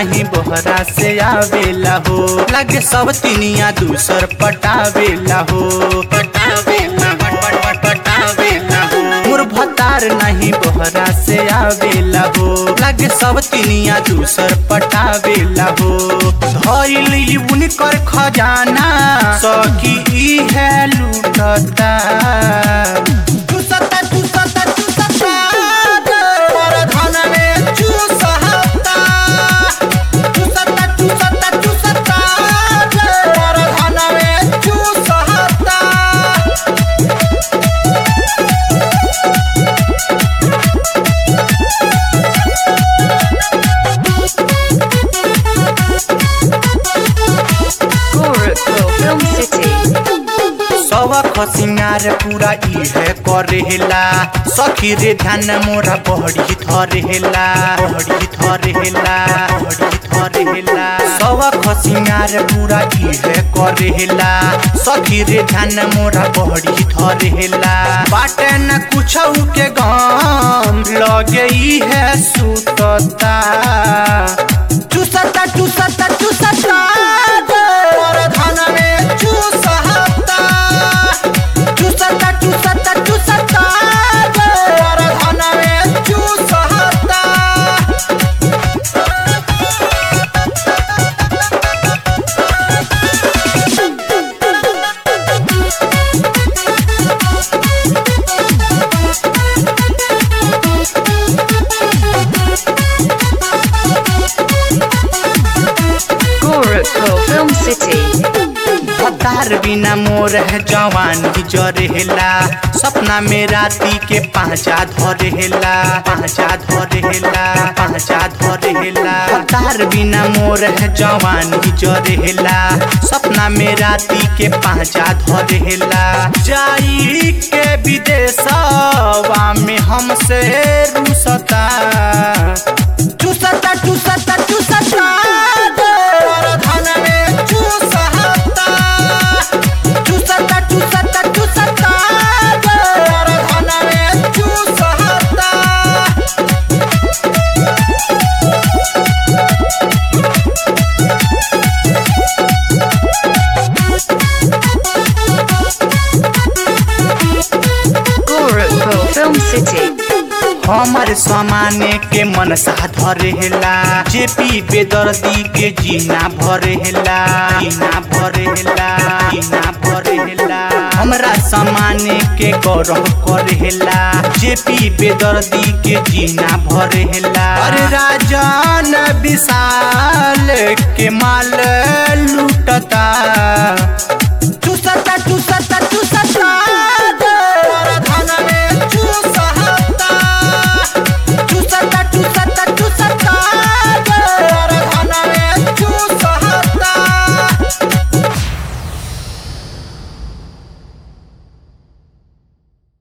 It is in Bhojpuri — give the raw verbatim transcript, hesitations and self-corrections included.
नहीं बोहरा से आवेला हो, लगे सब तिनिया दूसर पटावेला हो, पटावेला हो, पटावेला हो। मोर भतार नहीं बोहरा से आवेला हो, लगे सब तिनिया दूसर पटावेला हो। धइल उनकर खजाना सखी ई है लूटता, चूसता चूसता चूसता पर धन में चूसहता, चूसता चूसता चूसता पर धन में चूसहता। सवख सिंगार पूरा इहे करेला, सखी रे ध्यान मोरा बहड़ी धरेला, बहड़ी धरेला, बहड़ी धरेला। सवख सिंगार पूरा इहे करेला, सखी रे ध्यान मोरा बहड़ी धरेला। बाटे न कुछौ के गम लगे इहे सुतता, चूसता चूसता चूसता पर धन में चूसहता, चूसता चूसता चूसता पर धन में चूसहता। भतार बिना मोर है जवानी जरेला, सपना में राती के पांचा धरेला, पांचा धरेला, पांचा धरेला। भतार बिना मोर है जवानी जरेला, सपना में राती के पांचा धरेला। जाई के विदेशवा में हमसे रुसता, चूसता चूसता चूसता पर धन में चूसहता, चूसता चूसता चूसता पर धन में चूसहता। हमर समाने के मनसा धरेला, जेपी बेदर्दी के जीना भरेला, जीना भरेला, जीना भरेला। हमरा समाने के गौरव करेला, जेपी बेदर्दी के जीना भरेला। अरे राजन विशाल के माल लूटता,